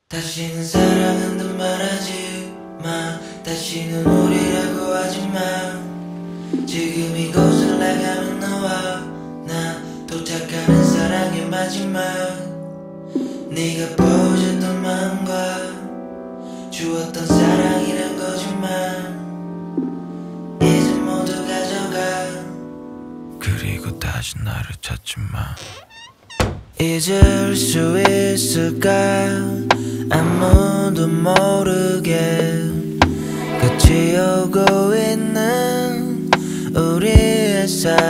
다시는 사랑한다 말하지 마. 다시는 우리라고 하지 마. 지금 이곳을 나가면 너와 나 도착하는 사랑의 마지막. 네가 보여줬던 마음과 주었던 사랑이란 거짓말 이제 모두 가져가. 그리고 다시 나를 찾지 마. 잊을 수 있을까? 아무도 모르게 끝이 오고 있는 우리의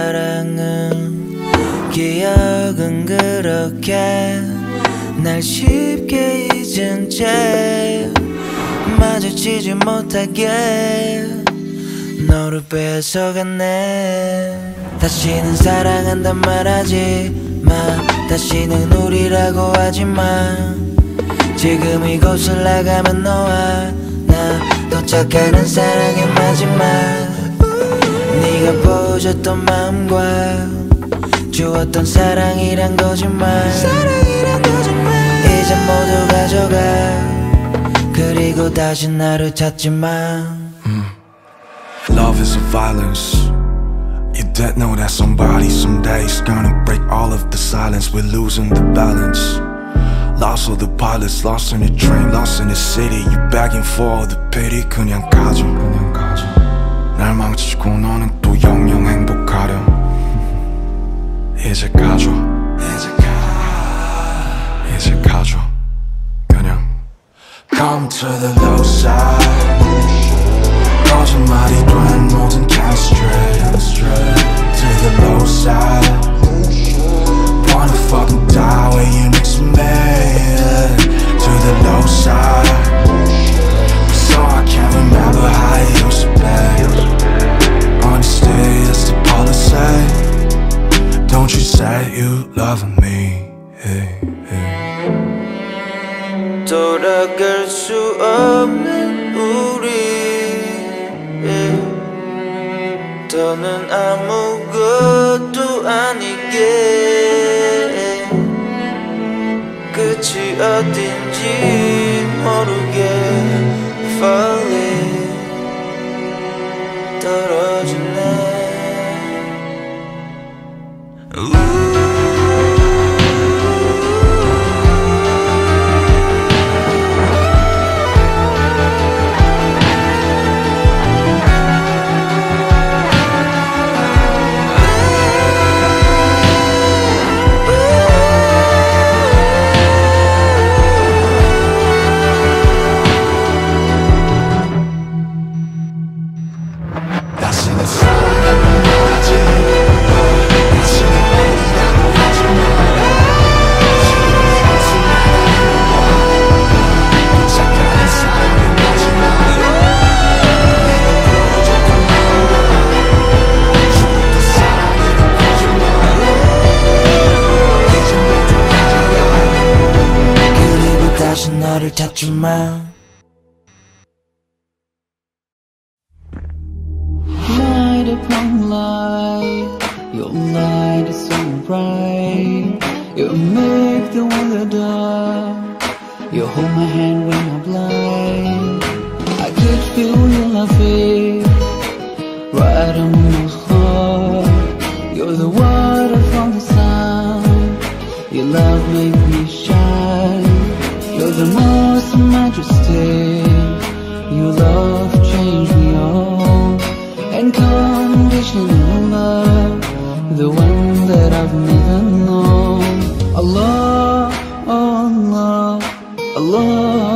사랑은 기억은 그렇게 날 쉽게 잊은 채 마주치지 못하게 너를 뺏어갔네. 다시는 사랑한단 말하지 마. 다시는 우리라고 하지 마. 지금 이곳을 나가면 너와 나 도착하는 사랑의 마지막. 네가 보여줬던 마음과 주었던 사랑이란 거짓말 이제 모두 가져가. 그리고 다시 나를 찾지 마. Love is a violence. You don't know that somebody someday is gonna break all of the silence. We're losing the balance. Lost all the pilots, lost in the train, lost in the city. You begging for the pity. 그냥 가져. 날 망치고 너는 또 영영 행복하렴. 이제 가져. 이제 가져. 그냥 Come to the low side. 거짓말이 된 모든 chemistry to the low side. Wanna fucking die where you next to me. To the low side. So I can't remember how it used to be. Honesty is the policy. Don't you say you love me. 돌아갈 수 없는 우리 더는 아무것도 아니게 끝이 어딘지 모르게 falling 떨어지네. 나를 찾지 마. Light upon light, your light is so bright. You make the wonder dark. You hold my hand when I'm blind. I could feel your loving right on my heart. You're the water from the sun. Your love make me shine. You're the most majestic. Your love changed me all. Unconditional love, the one that I've never known. Allah, Allah, Allah.